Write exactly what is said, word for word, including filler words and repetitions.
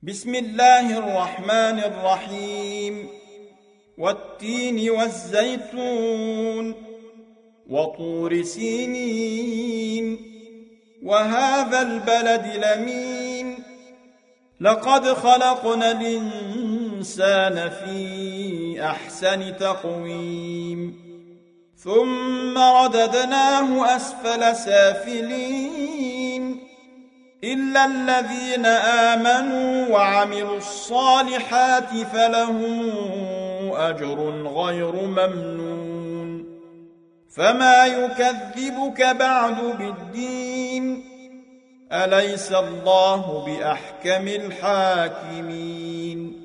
بسم الله الرحمن الرحيم والتين والزيتون وطور سينين وهذا البلد الأمين لقد خلقنا الإنسان في أحسن تقويم ثم رددناه أسفل سافلين إلا الذين آمنوا وعملوا الصالحات فلهم أجر غير ممنون فما يكذبك بعد بالدين أليس الله بأحكم الحاكمين